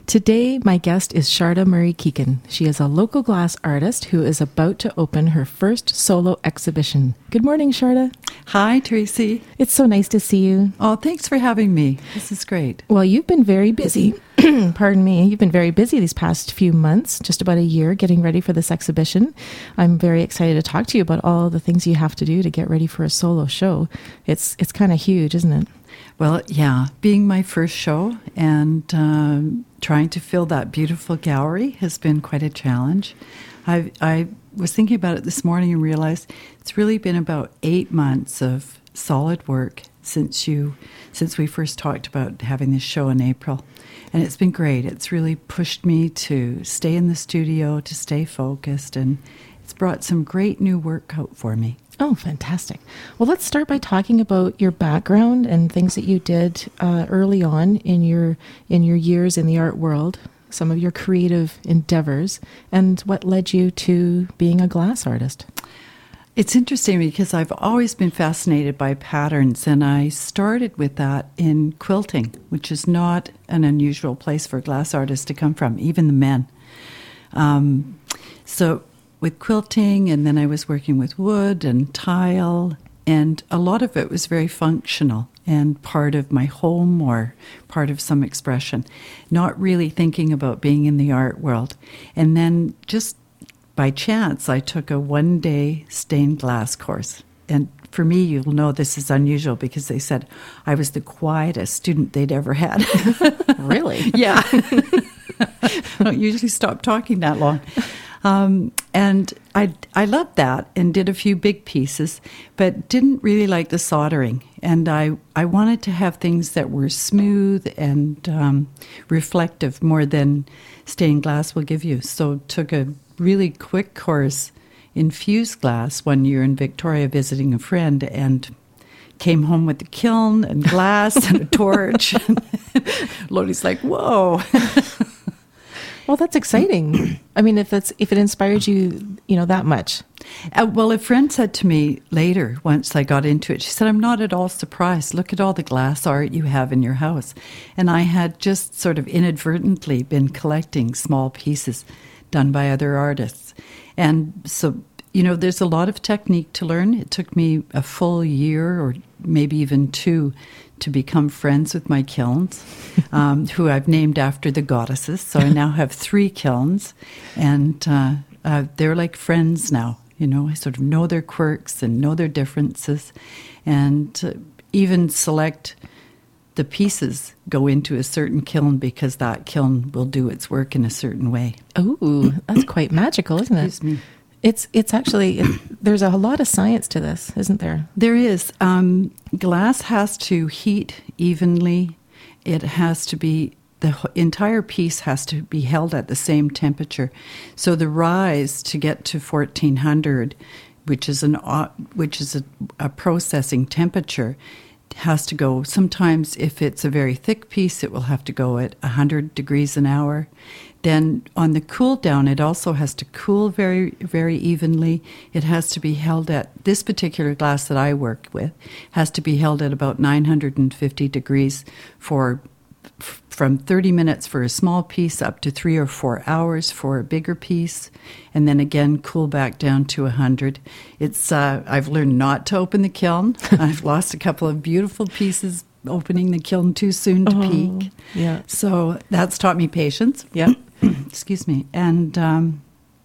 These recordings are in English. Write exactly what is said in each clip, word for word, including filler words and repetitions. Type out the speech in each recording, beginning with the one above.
Today, my guest is Sharda Murray-Keegan. She is a local glass artist who is about to open her first solo exhibition. Good morning, Sharda. Hi, Tracy. It's so nice to see you. Oh, thanks for having me. This is great. Well, you've been very busy. Pardon me. You've been very busy these past few months, just about a year, getting ready for this exhibition. I'm very excited to talk to you about all the things you have to do to get ready for a solo show. It's it's kind of huge, isn't it? Well, yeah, being my first show and um, trying to fill that beautiful gallery has been quite a challenge. I I was thinking about it this morning and realized it's really been about eight months of solid work since you since we first talked about having this show in April. And it's been great. It's really pushed me to stay in the studio, to stay focused, and it's brought some great new work out for me. Oh, fantastic. Well, let's start by talking about your background and things that you did uh, early on in your in your years in the art world, some of your creative endeavors, and what led you to being a glass artist. It's interesting because I've always been fascinated by patterns, and I started with that in quilting, which is not an unusual place for glass artists to come from, even the men. Um, so with quilting, and then I was working with wood and tile, and a lot of it was very functional and part of my home or part of some expression, not really thinking about being in the art world. And then just by chance, I took a one-day stained glass course. And for me, you'll know this is unusual because they said I was the quietest student they'd ever had. Really? Yeah. I don't usually stop talking that long. Um, and I, I loved that and did a few big pieces, but didn't really like the soldering. And I, I wanted to have things that were smooth and um, reflective more than stained glass will give you. So took a really quick course in fused glass one year in Victoria visiting a friend, and came home with a kiln and glass and a torch. Lodi's like, whoa. Well, that's exciting. I mean, if that's if it inspired you, you know, that much. Uh, well, a friend said to me later, once I got into it, she said, I'm not at all surprised. Look at all the glass art you have in your house. And I had just sort of inadvertently been collecting small pieces done by other artists. And so, you know, there's a lot of technique to learn. It took me a full year or maybe even two to become friends with my kilns, um, who I've named after the goddesses. So I now have three kilns, and uh, uh, they're like friends now. You know, I sort of know their quirks and know their differences, and uh, even select the pieces go into a certain kiln because that kiln will do its work in a certain way. Oh, that's quite magical, isn't it? Excuse me. It's it's actually, it, there's a lot of science to this, isn't there? There is. Um, glass has to heat evenly. It has to be, the entire piece has to be held at the same temperature. So the rise to get to fourteen hundred, which is an which is a, a processing temperature, has to go, sometimes if it's a very thick piece, it will have to go at one hundred degrees an hour. Then on the cool down, it also has to cool very, very evenly. It has to be held at, this particular glass that I work with, has to be held at about nine hundred fifty degrees for from thirty minutes for a small piece up to three or four hours for a bigger piece, and then again cool back down to one hundred. It's uh, I've learned not to open the kiln. I've lost a couple of beautiful pieces opening the kiln too soon to oh, peak. Yeah. So that's taught me patience. Yeah. Excuse me. And um,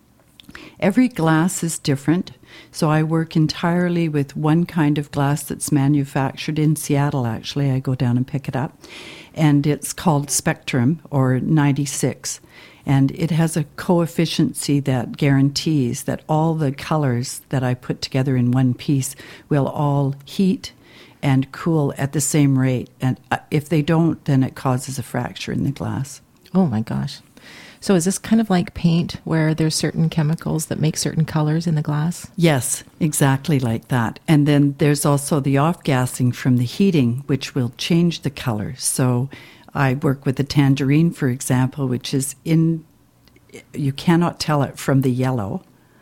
every glass is different. So I work entirely with one kind of glass that's manufactured in Seattle, actually. I go down and pick it up. And it's called Spectrum, or ninety-six. And it has a coefficiency that guarantees that all the colors that I put together in one piece will all heat and cool at the same rate. And if they don't, then it causes a fracture in the glass. Oh, my gosh. So is this kind of like paint where there's certain chemicals that make certain colors in the glass? Yes, exactly like that. And then there's also the off-gassing from the heating, which will change the color. So I work with the tangerine, for example, which is in, you cannot tell it from the yellow.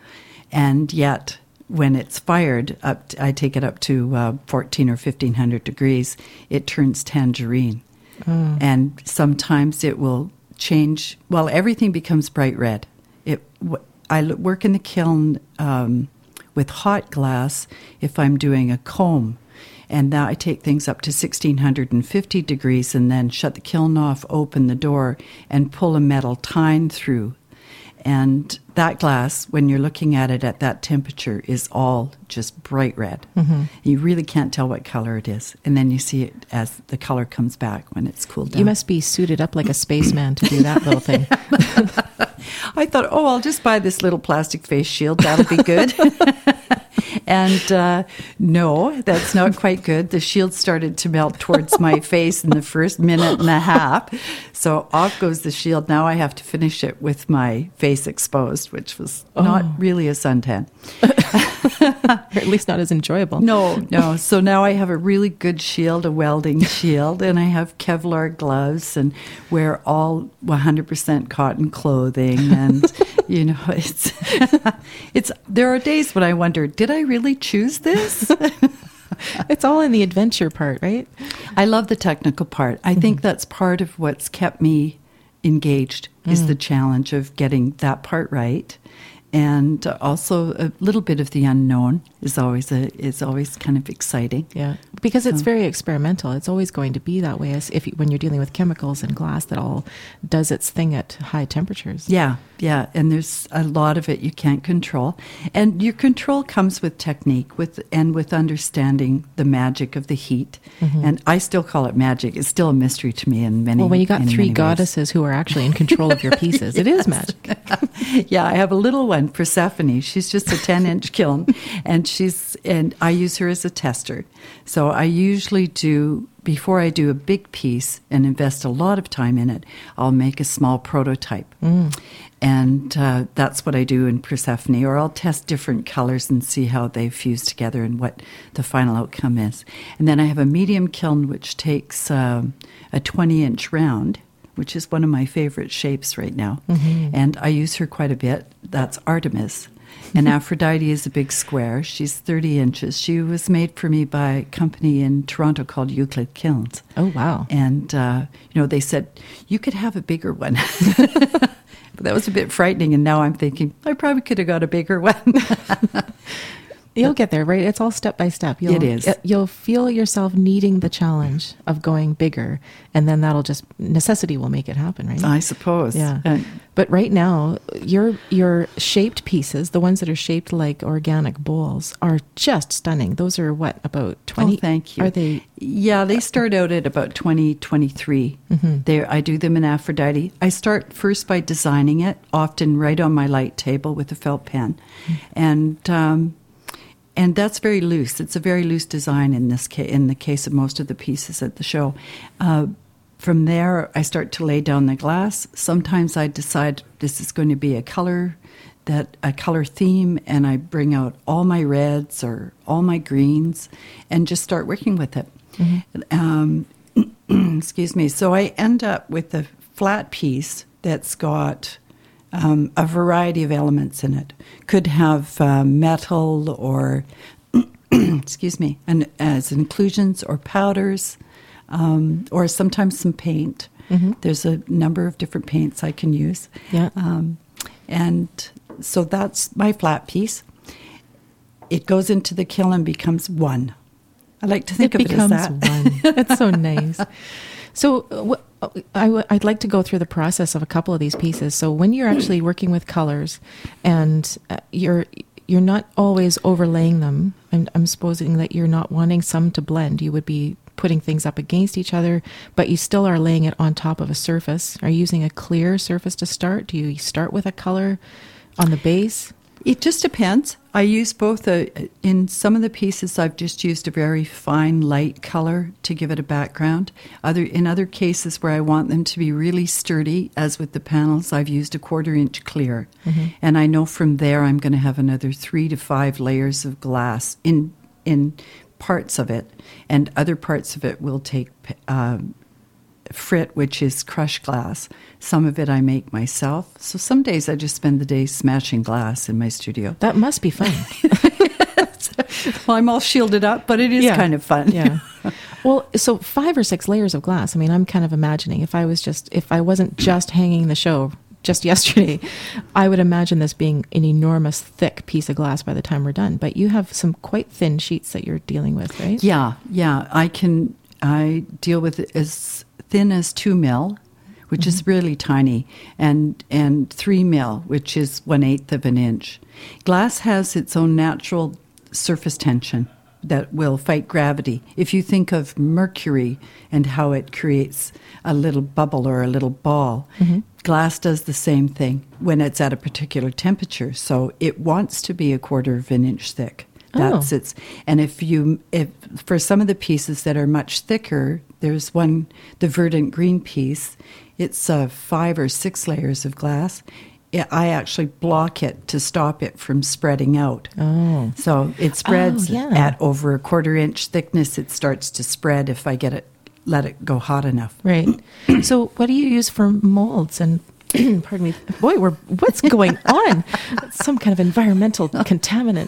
And yet, when it's fired, up to, I take it up to uh, fourteen or fifteen hundred degrees, it turns tangerine. Mm. And sometimes it will change. Well, everything becomes bright red. It. W- I l- work in the kiln um, with hot glass if I'm doing a comb. And now I take things up to one thousand six hundred fifty degrees and then shut the kiln off, open the door, and pull a metal tine through. And that glass, when you're looking at it at that temperature, is all just bright red. Mm-hmm. You really can't tell what color it is. And then you see it as the color comes back when it's cooled down. You must be suited up like a spaceman to do that little thing. I thought, oh, I'll just buy this little plastic face shield. That'll be good. And uh, no, that's not quite good. The shield started to melt towards my face in the first minute and a half. So off goes the shield. Now I have to finish it with my face exposed, which was oh. not really a suntan. Or at least not as enjoyable. No, no. So now I have a really good shield, a welding shield, and I have Kevlar gloves and wear all one hundred percent cotton clothing. And, you know, it's, it's, there are days when I wonder, did I really choose this? It's all in the adventure part, right? I love the technical part. I mm-hmm. think that's part of what's kept me engaged is mm. the challenge of getting that part right. And also a little bit of the unknown is always a is always kind of exciting. Yeah, because so. It's very experimental. It's always going to be that way. As if you, when you're dealing with chemicals and glass, that all does its thing at high temperatures. Yeah, yeah, and there's a lot of it you can't control, and your control comes with technique, with and with understanding the magic of the heat. Mm-hmm. And I still call it magic. It's still a mystery to me in many. Well, when you got three ways. goddesses who are actually in control of your pieces, yes. It is magic. Yeah, I have a little one. Persephone. She's just a ten-inch kiln, and she's and I use her as a tester. So I usually do before I do a big piece and invest a lot of time in it. I'll make a small prototype, mm. and uh, that's what I do in Persephone. Or I'll test different colors and see how they fuse together and what the final outcome is. And then I have a medium kiln which takes um, a twenty-inch round, which is one of my favorite shapes right now. Mm-hmm. And I use her quite a bit. That's Artemis. And Aphrodite is a big square. She's thirty inches. She was made for me by a company in Toronto called Euclid Kilns. Oh, wow. And, uh, you know, they said, you could have a bigger one. But that was a bit frightening. And now I'm thinking, I probably could have got a bigger one. You'll get there, right? It's all step by step. You'll, it is. You'll feel yourself needing the challenge of going bigger, and then that'll just, necessity will make it happen, right? I suppose. Yeah. Uh, but right now, your your shaped pieces, the ones that are shaped like organic bowls, are just stunning. Those are what, about twenty? Oh, thank you. Are they? Yeah, they start out at about twenty, twenty-three. Mm-hmm. There, I do them in Aphrodite. I start first by designing it, often right on my light table with a felt pen. Mm-hmm. And... Um, And that's very loose. It's a very loose design in this ca- in the case of most of the pieces at the show. Uh, from there, I start to lay down the glass. Sometimes I decide this is going to be a color, that a color theme, and I bring out all my reds or all my greens and just start working with it. Mm-hmm. Um, excuse me. So I end up with a flat piece that's got Um, a variety of elements in it. Could have uh, metal or, excuse me, and as inclusions or powders, um, or sometimes some paint. Mm-hmm. There's a number of different paints I can use. Yeah. Um, and so that's my flat piece. It goes into the kiln and becomes one. I like to think it of it as that. It becomes one. That's so nice. So uh, I w- I'd like to go through the process of a couple of these pieces. So when you're actually working with colors and uh, you're you're not always overlaying them, and I'm supposing that you're not wanting some to blend. You would be putting things up against each other, but you still are laying it on top of a surface. Are you using a clear surface to start? Do you start with a color on the base? It just depends. I use both. A, in some of the pieces, I've just used a very fine, light color to give it a background. Other In other cases where I want them to be really sturdy, as with the panels, I've used a quarter inch clear. Mm-hmm. And I know from there I'm going to have another three to five layers of glass in in parts of it. And other parts of it will take um, frit, which is crushed glass. Some of it I make myself. So some days I just spend the day smashing glass in my studio. That must be fun. Well, I'm all shielded up, but it is Yeah. kind of fun. Yeah. Well, so five or six layers of glass. I mean, I'm kind of imagining if I was just, if I wasn't just hanging the show just yesterday, I would imagine this being an enormous, thick piece of glass by the time we're done. But you have some quite thin sheets that you're dealing with, right? Yeah, yeah. I can, I deal with it as thin as two mil, which mm-hmm. is really tiny, and, and three mil, which is one eighth of an inch. Glass has its own natural surface tension that will fight gravity. If you think of mercury and how it creates a little bubble or a little ball, mm-hmm. glass does the same thing when it's at a particular temperature. So it wants to be a quarter of an inch thick. That's oh. its. And if you, if for some of the pieces that are much thicker, there's one, the verdant green piece. It's uh, five or six layers of glass. I actually block it to stop it from spreading out. Oh. So it spreads oh, yeah. at over a quarter inch thickness. It starts to spread if I get it, let it go hot enough. Right. So what do you use for molds? And pardon me, boy, we're what's going on? Some kind of environmental contaminant.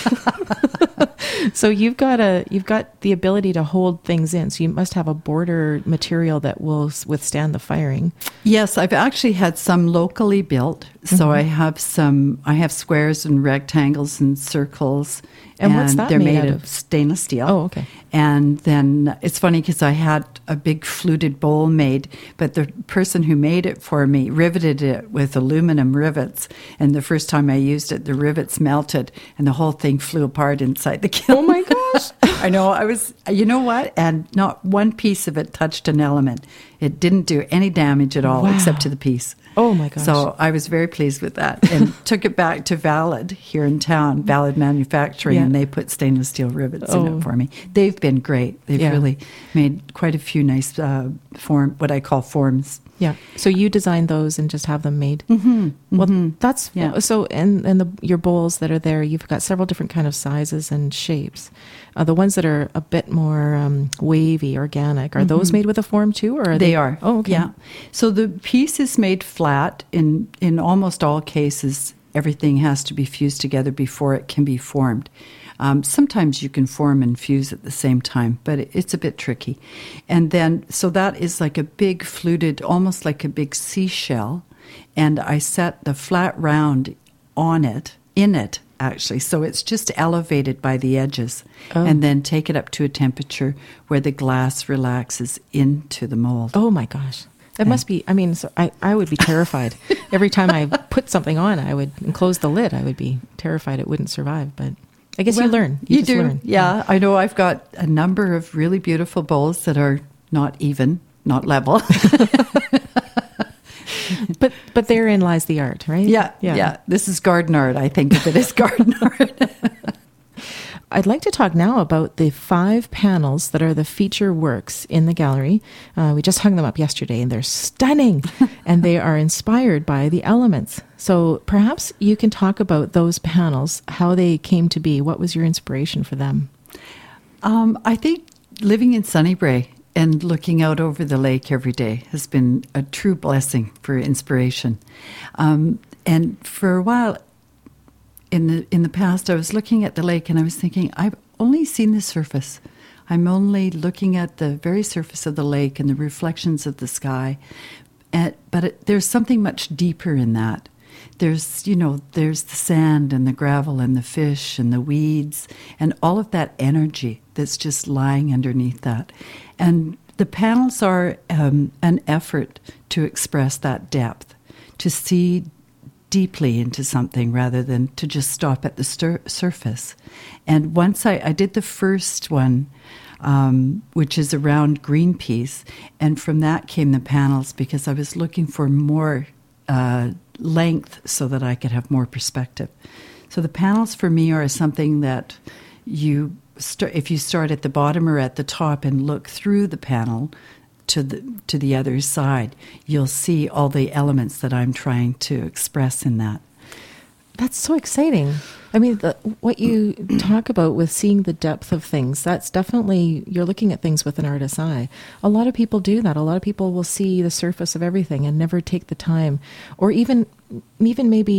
So you've got a you've got the ability to hold things in. So you must have a border material that will withstand the firing. Yes, I've actually had some locally built. So mm-hmm. I have some. I have squares and rectangles and circles. And, and what's that they're made, made out of? of Stainless steel. Oh, okay. And then it's funny because I had a big fluted bowl made, but the person who made it for me riveted it with aluminum rivets. And the first time I used it, the rivets melted and the whole thing flew apart inside the kiln. Oh my gosh. I know. I was, you know what? And not one piece of it touched an element. It didn't do any damage at all, wow. except to the piece. Oh my gosh. So I was very pleased with that and took it back to Valid here in town, Valid Manufacturing, yeah. and they put stainless steel rivets oh. in it for me. They've been great. They've yeah. really made quite a few nice uh, form, what I call forms. Yeah. So you designed those and just have them made. Mm-hmm. Well, mm-hmm. that's yeah. so. And and the your bowls that are there, you've got several different kind of sizes and shapes. Uh, the ones that are a bit more um, wavy, organic, are mm-hmm. those made with a form too, or are they, they are? Oh, okay. Yeah. So the piece is made flat. In in almost all cases, everything has to be fused together before it can be formed. Um, sometimes you can form and fuse at the same time, but it, it's a bit tricky. And then, so that is like a big fluted, almost like a big seashell. And I set the flat round on it, in it, actually. So it's just elevated by the edges. Oh. And then take it up to a temperature where the glass relaxes into the mold. Oh my gosh. That must be, I mean, so I, I would be terrified. Every time I put something on, I would and close the lid. I would be terrified it wouldn't survive, but I guess well, you learn. You, you just do. Learn. Yeah, yeah, I know I've got a number of really beautiful bowls that are not even, not level. but but therein lies the art, right? Yeah, yeah, yeah. This is garden art. I think of it as garden art. I'd like to talk now about the five panels that are the feature works in the gallery. Uh, we just hung them up yesterday, and they're stunning, and they are inspired by the elements. So perhaps you can talk about those panels, how they came to be. What was your inspiration for them? Um, I think living in Sunnybray and looking out over the lake every day has been a true blessing for inspiration. Um, and for a while, In the in the past, I was looking at the lake and I was thinking, I've only seen the surface. I'm only looking at the very surface of the lake and the reflections of the sky. And, but it, there's something much deeper in that. There's, you know, there's the sand and the gravel and the fish and the weeds and all of that energy that's just lying underneath that. And the panels are um, an effort to express that depth, to see deeply into something rather than to just stop at the stir- surface. And once I, I did the first one, um, which is a round green piece, and from that came the panels because I was looking for more uh, length so that I could have more perspective. So the panels for me are something that you start, if you start at the bottom or at the top and look through the panel to the to the other side, you'll see all the elements that I'm trying to express in that. That's so exciting. I mean, the, what you talk about with seeing the depth of things, that's definitely, you're looking at things with an artist's eye. A lot of people do that. A lot of people will see the surface of everything and never take the time, or even even maybe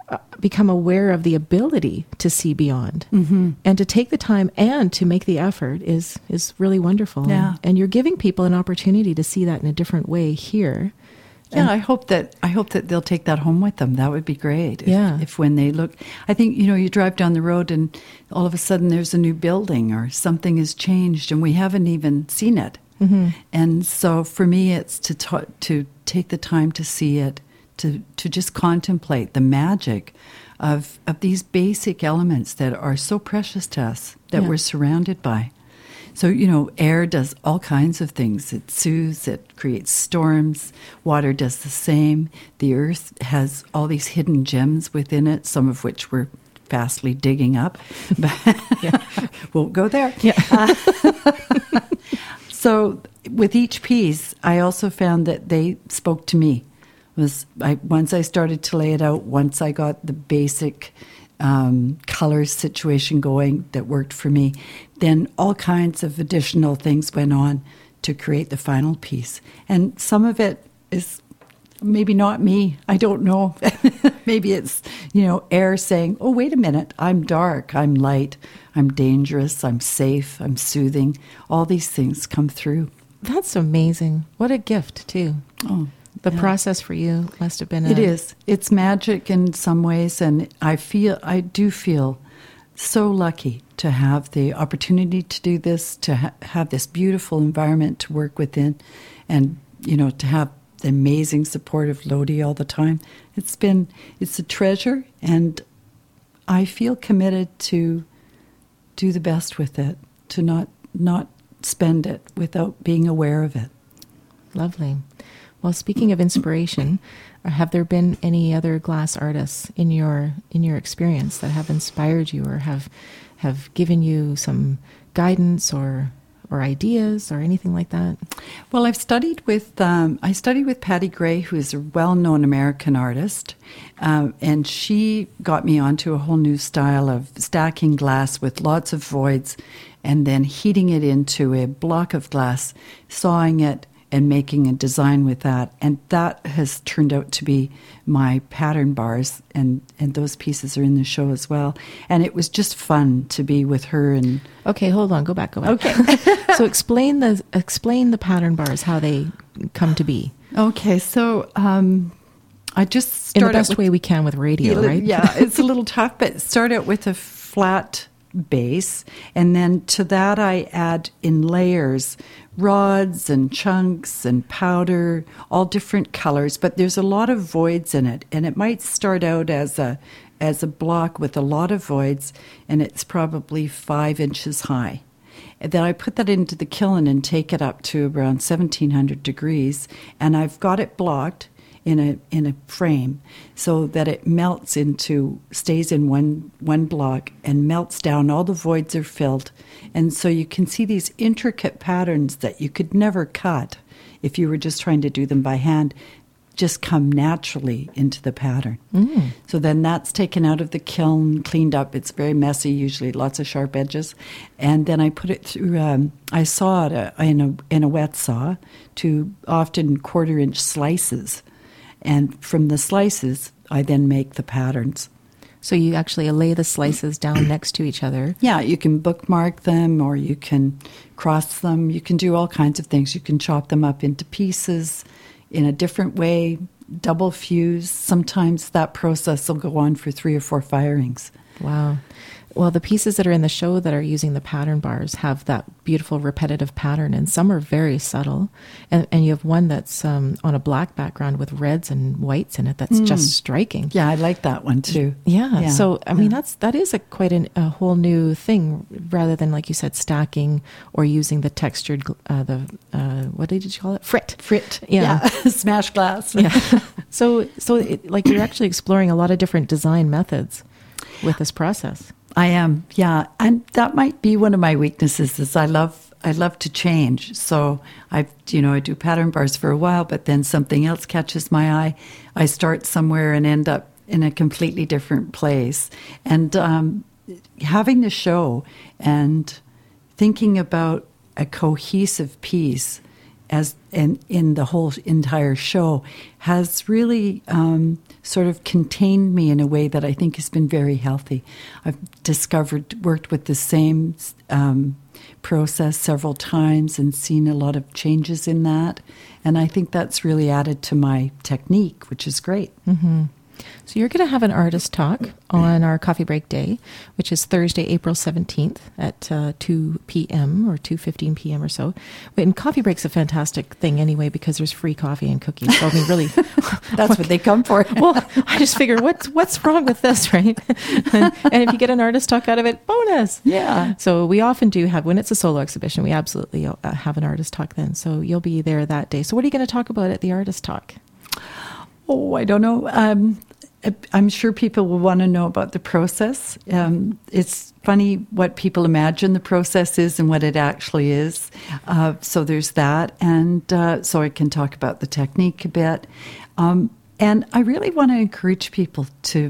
uh, become aware of the ability to see beyond, Mm-hmm. and to take the time and to make the effort is is really wonderful. Yeah. And, and you're giving people an opportunity to see that in a different way here. Yeah, And- I hope that I hope that they'll take that home with them. That would be great. If, Yeah. if when they look, I think, you know, you drive down the road and all of a sudden there's a new building or something has changed and we haven't even seen it. Mm-hmm. And so for me, it's to ta- to take the time to see it, to to just contemplate the magic of of these basic elements that are so precious to us that Yeah. we're surrounded by. So, you know, air does all kinds of things. It soothes, it creates storms. Water does the same. The earth has all these hidden gems within it, some of which we're fastly digging up. But won't go there. Yeah. Uh, so with each piece, I also found that they spoke to me. Was I once I started to lay it out, once I got the basic um, color situation going that worked for me, then all kinds of additional things went on to create the final piece. And some of it is maybe not me. I don't know. Maybe it's, you know, air saying, oh, wait a minute, I'm dark, I'm light, I'm dangerous, I'm safe, I'm soothing. All these things come through. That's amazing. What a gift, too. Oh, The yeah. process for you must have been a, It is. It's magic in some ways, and I feel, I do feel so lucky to have the opportunity to do this, to ha- have this beautiful environment to work within, and, you know, to have the amazing support of Lodi all the time. It's been, it's a treasure, and I feel committed to do the best with it, to not not spend it without being aware of it. Lovely. Well, speaking of inspiration, have there been any other glass artists in your in your experience that have inspired you or have have given you some guidance or or ideas or anything like that? Well, I've studied with um, I studied with Patty Gray, who is a well-known American artist, um, and she got me onto a whole new style of stacking glass with lots of voids, and then heating it into a block of glass, sawing it, and making a design with that. And that has turned out to be my pattern bars, and, and those pieces are in the show as well. And it was just fun to be with her. And Okay, hold on, go back, go back. Okay. So explain the explain the pattern bars, how they come to be. Okay, so um, I just In the started best with, way we can with radio, yeah, right? Yeah, it's a little tough, but start out with a flat base, and then to that I add in layers rods and chunks and powder, all different colors, but there's a lot of voids in it, and it might start out as a as a block with a lot of voids, and it's probably five inches high. And then I put that into the kiln and take it up to around seventeen hundred degrees, and I've got it blocked in a in a frame so that it melts into, stays in one one block and melts down. All the voids are filled. And so you can see these intricate patterns that you could never cut if you were just trying to do them by hand, just come naturally into the pattern. Mm. So then that's taken out of the kiln, cleaned up. It's very messy, usually lots of sharp edges. And then I put it through, um, I saw it uh, in a in a wet saw to often quarter inch slices. And from the slices, I then make the patterns. So you actually lay the slices down next to each other. Yeah, you can bookmark them, or you can cross them. You can do all kinds of things. You can chop them up into pieces in a different way, double fuse. Sometimes that process will go on for three or four firings. Wow. Well, the pieces that are in the show that are using the pattern bars have that beautiful repetitive pattern, and some are very subtle. And, and you have one that's um, on a black background with reds and whites in it that's Mm. just striking. Yeah, I like that one too. Yeah. Yeah, So, I mean, yeah. that's that is a quite an, a whole new thing, rather than, like you said, stacking or using the textured, gl- uh, the uh, what did you call it? Frit. Frit. Yeah. Smash glass. Yeah. so, so it, like you're actually exploring a lot of different design methods with this process. I am, yeah, and that might be one of my weaknesses. Is I love, I love to change. So I, you know, I do pattern bars for a while, but then something else catches my eye. I start somewhere and end up in a completely different place. And um, having the show and thinking about a cohesive piece as and in the whole entire show has really um, sort of contained me in a way that I think has been very healthy. I've discovered, worked with the same um, process several times and seen a lot of changes in that. And I think that's really added to my technique, which is great. Mm-hmm. So you're going to have an artist talk on our coffee break day, which is Thursday, April seventeenth at uh, two p.m. or two fifteen p.m. or so. And coffee break's a fantastic thing anyway because there's free coffee and cookies. So I mean, really, that's what they come for. Well, I just figure, what's what's wrong with this, right? and, and if you get an artist talk out of it, bonus. Yeah. So we often do have, when it's a solo exhibition, we absolutely uh, have an artist talk then. So you'll be there that day. So what are you going to talk about at the artist talk? Oh, I don't know. Um, I'm sure people will want to know about the process. Um, it's funny what people imagine the process is and what it actually is. Uh, so there's that. And uh, so I can talk about the technique a bit. Um, and I really want to encourage people to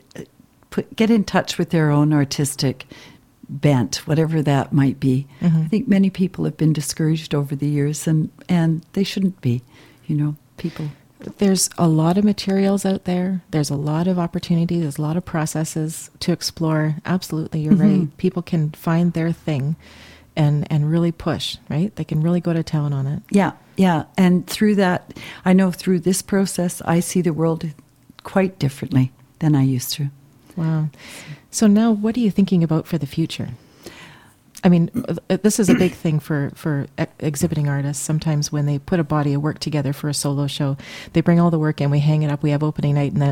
put, get in touch with their own artistic bent, whatever that might be. Mm-hmm. I think many people have been discouraged over the years, and, and they shouldn't be, you know, people... There's a lot of materials out there. There's a lot of opportunities. There's a lot of processes to explore. Absolutely, you're mm-hmm. right. People can find their thing and, and really push, right? They can really go to town on it. Yeah, yeah. And through that, I know through this process, I see the world quite differently than I used to. Wow. So now what are you thinking about for the future? I mean, this is a big thing for, for ex- exhibiting artists. Sometimes when they put a body of work together for a solo show, they bring all the work in, we hang it up, we have opening night, and then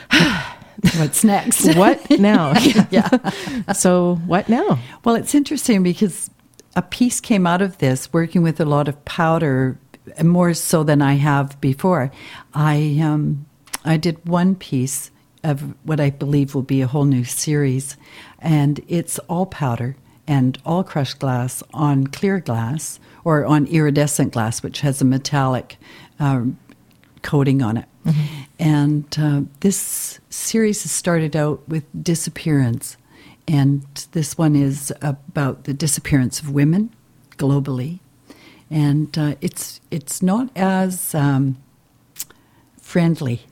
it's, what's next? What now? Yeah. So what now? Well, it's interesting because a piece came out of this, working with a lot of powder, more so than I have before. I um, I did one piece of what I believe will be a whole new series, and it's all powder and all crushed glass on clear glass or on iridescent glass, which has a metallic uh, coating on it. Mm-hmm. And uh, this series has started out with disappearance. And this one is about the disappearance of women globally. And uh, it's it's not as um, friendly.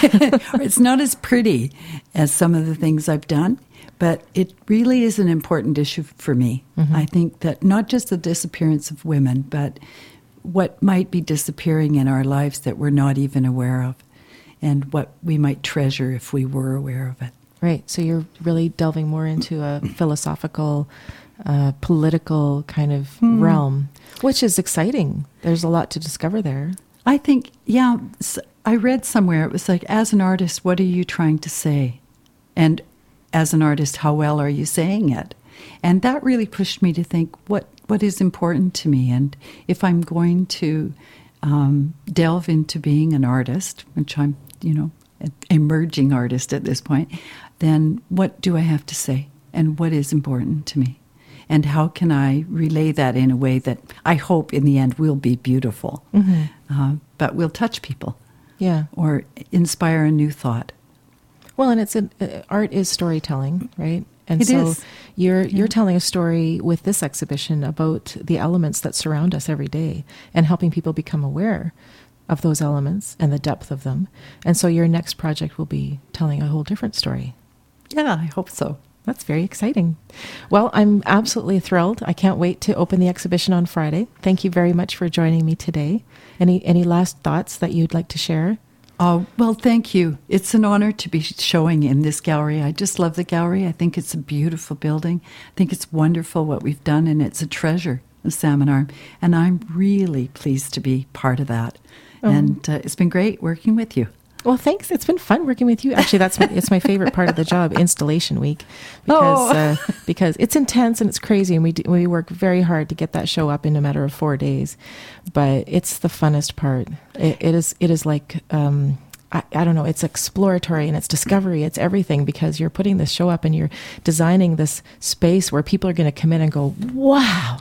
It's not as pretty as some of the things I've done. But it really is an important issue for me. Mm-hmm. I think that not just the disappearance of women, but what might be disappearing in our lives that we're not even aware of, and what we might treasure if we were aware of it. Right. So you're really delving more into a philosophical, uh, political kind of mm. realm, which is exciting. There's a lot to discover there. I think, yeah, I read somewhere, it was like, as an artist, what are you trying to say? And as an artist, how well are you saying it? And that really pushed me to think, what, what is important to me? And if I'm going to um, delve into being an artist, which I'm, you know, an emerging artist at this point, then what do I have to say? And what is important to me? And how can I relay that in a way that I hope in the end will be beautiful, mm-hmm. uh, but will touch people, yeah, or inspire a new thought. Well, and it's an, uh, art is storytelling, right? And it so is. you're yeah. you're telling a story with this exhibition about the elements that surround us every day and helping people become aware of those elements and the depth of them. And so your next project will be telling a whole different story. Yeah, I hope so. That's very exciting. Well, I'm absolutely thrilled. I can't wait to open the exhibition on Friday. Thank you very much for joining me today. Any any last thoughts that you'd like to share? Oh, well, thank you. It's an honor to be showing in this gallery. I just love the gallery. I think it's a beautiful building. I think it's wonderful what we've done, and it's a treasure, the Salmon Arm. And I'm really pleased to be part of that. Oh. And uh, it's been great working with you. Well, thanks. It's been fun working with you. Actually, that's my, it's my favorite part of the job, installation week, because oh. uh, because it's intense and it's crazy, and we do, we work very hard to get that show up in a matter of four days. But it's the funnest part. It, it is it is like um, I, I don't know. It's exploratory and it's discovery. It's everything, because you're putting this show up and you're designing this space where people are going to come in and go, wow.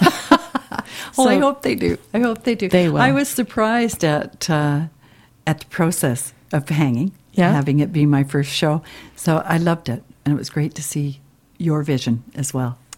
Well, so, I hope they do. I hope they do. They will. I was surprised at. Uh, at the process of hanging, yeah. having it be my first show. So I loved it, and it was great to see your vision as well.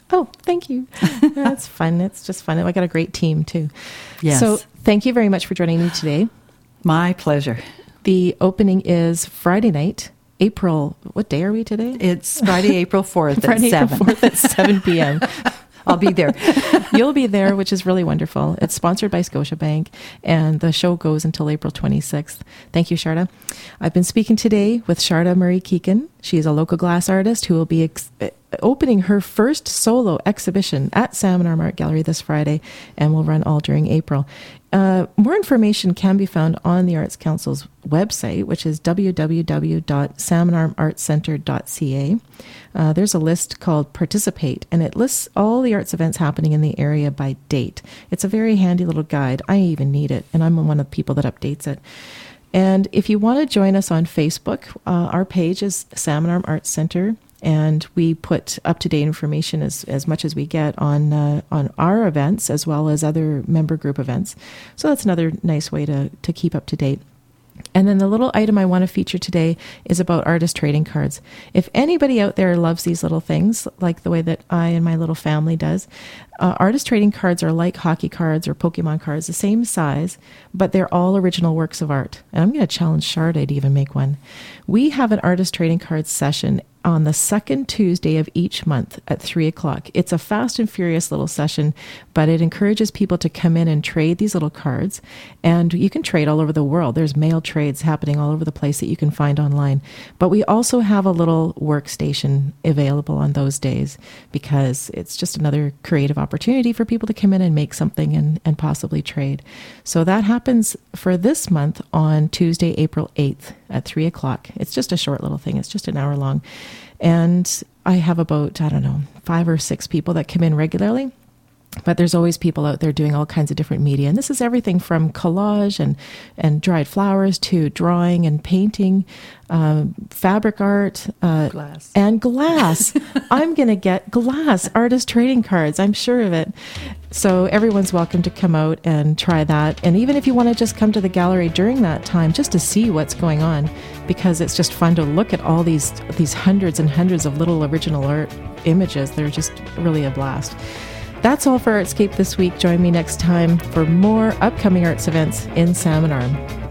Oh, thank you. That's fun. It's just fun. I got a great team too. Yes. So thank you very much for joining me today. My pleasure. The opening is Friday night, April, what day are we today? It's Friday, April fourth at Friday, seven. April fourth at seven p.m. I'll be there. You'll be there, which is really wonderful. It's sponsored by Scotiabank, and the show goes until April twenty-sixth. Thank you, Sharda. I've been speaking today with Sharda Murray Keegan. She is a local glass artist who will be ex- opening her first solo exhibition at Salmon Arm Art Gallery this Friday, and will run all during April. Uh, more information can be found on the Arts Council's website, which is w w w dot salmon arm art centre dot c a. Uh, there's a list called Participate, and it lists all the arts events happening in the area by date. It's a very handy little guide. I even need it, and I'm one of the people that updates it. And if you want to join us on Facebook, uh, our page is Salmon Arm Arts Centre, and we put up-to-date information as, as much as we get on uh, on our events as well as other member group events. So that's another nice way to, to keep up to date. And then the little item I want to feature today is about artist trading cards. If anybody out there loves these little things, like the way that I and my little family does, uh, artist trading cards are like hockey cards or Pokemon cards, the same size, but they're all original works of art. And I'm going to challenge Sharda to even make one. We have an artist trading cards session on the second Tuesday of each month at three o'clock. It's a fast and furious little session, but it encourages people to come in and trade these little cards. And you can trade all over the world. There's mail trades happening all over the place that you can find online. But we also have a little workstation available on those days because it's just another creative opportunity for people to come in and make something and, and possibly trade. So that happens for this month on Tuesday, April eighth at three o'clock. It's just a short little thing. It's just an hour long. And I have about, I don't know, five or six people that come in regularly. But there's always people out there doing all kinds of different media. And this is everything from collage and, and dried flowers to drawing and painting, um, fabric art, uh, glass. and glass. I'm going to get glass artist trading cards. I'm sure of it. So everyone's welcome to come out and try that. And even if you want to just come to the gallery during that time, just to see what's going on, because it's just fun to look at all these these hundreds and hundreds of little original art images. They're just really a blast. That's all for Artscape this week. Join me next time for more upcoming arts events in Salmon Arm.